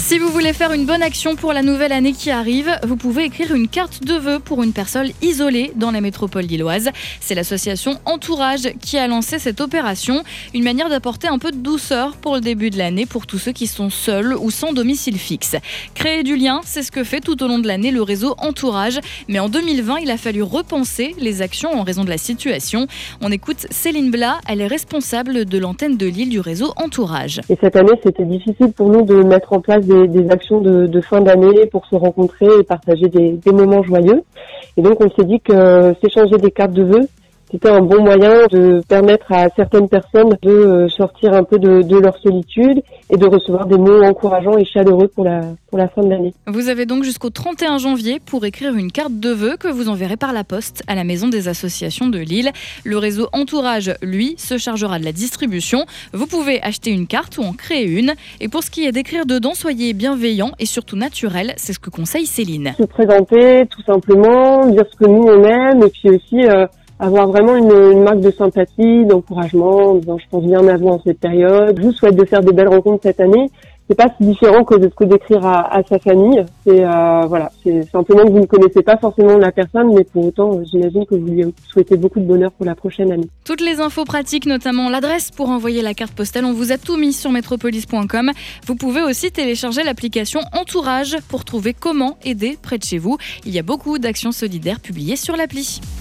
Si vous voulez faire une bonne action pour la nouvelle année qui arrive, vous pouvez écrire une carte de vœux pour une personne isolée dans la métropole lilloise. C'est l'association Entourage qui a lancé cette opération, une manière d'apporter un peu de douceur pour le début de l'année pour tous ceux qui sont seuls ou sans domicile fixe. Créer du lien, c'est ce que fait tout au long de l'année le réseau Entourage. Mais en 2020, il a fallu repenser les actions en raison de la situation. On écoute Céline Blas, elle est responsable de l'antenne de Lille du réseau Entourage. Et cette année, c'était difficile pour nous de mettre en place des actions de fin d'année pour se rencontrer et partager des moments joyeux. Et donc, on s'est dit que s'échanger des cartes de vœux, c'était un bon moyen de permettre à certaines personnes de sortir un peu de leur solitude et de recevoir des mots encourageants et chaleureux pour la fin de l'année. Vous avez donc jusqu'au 31 janvier pour écrire une carte de vœux que vous enverrez par la poste à la maison des associations de Lille. Le réseau Entourage, lui, se chargera de la distribution. Vous pouvez acheter une carte ou en créer une. Et pour ce qui est d'écrire dedans, soyez bienveillant et surtout naturel. C'est ce que conseille Céline. Se présenter tout simplement, dire ce que nous on aime et puis aussi avoir vraiment une marque de sympathie, d'encouragement, en disant je pense bien à vous en cette période. Je vous souhaite de faire des belles rencontres cette année. C'est pas si différent que d'écrire à sa famille. C'est simplement que vous ne connaissez pas forcément la personne, mais pour autant, j'imagine que vous lui souhaitez beaucoup de bonheur pour la prochaine année. Toutes les infos pratiques, notamment l'adresse pour envoyer la carte postale, on vous a tout mis sur metropolis.com. Vous pouvez aussi télécharger l'application Entourage pour trouver comment aider près de chez vous. Il y a beaucoup d'actions solidaires publiées sur l'appli.